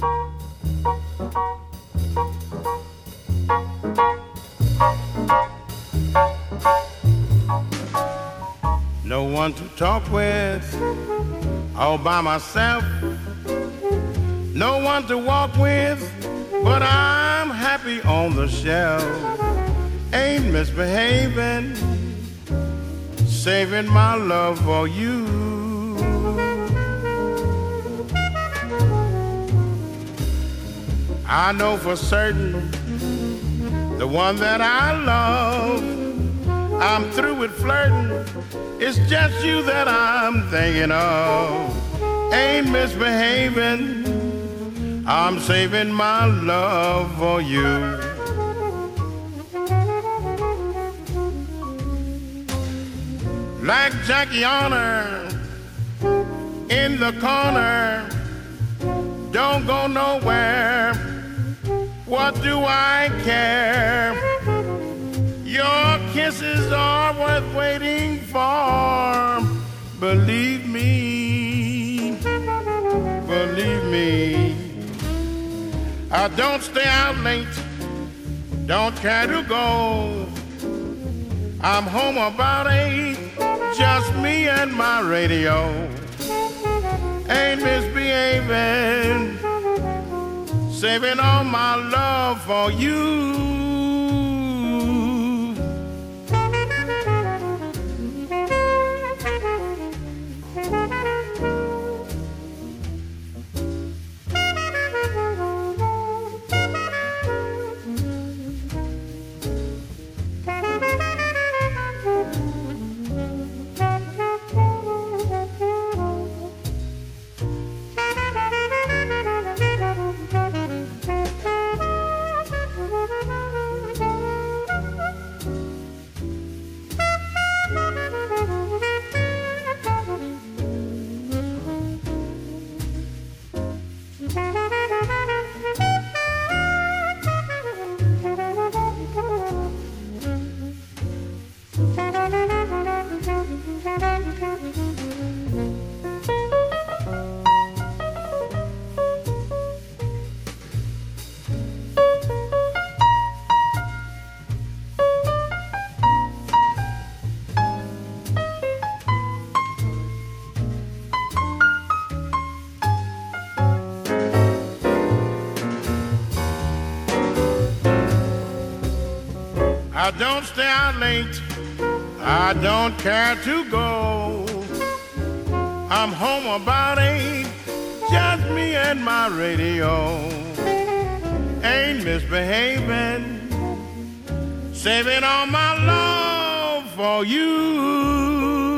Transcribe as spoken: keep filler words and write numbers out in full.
No one to talk with, all by myself. No one to walk with, but I'm happy on the shelf. Ain't misbehaving, saving my love for you. I know for certain the one that I love, I'm through with flirting. It's just you that I'm thinking of. Ain't misbehaving, I'm saving my love for you. Like Jackie Honor in the corner, don't go nowhere. What do I care? Your kisses are worth waiting for. Believe me, believe me. I don't stay out late, don't care to go. I'm home about eight, just me and my radio. Ain't misbehaving, saving all my love for you. I don't stay out late, I don't care to go. I'm home about eight, just me and my radio. Ain't misbehaving, saving all my love for you.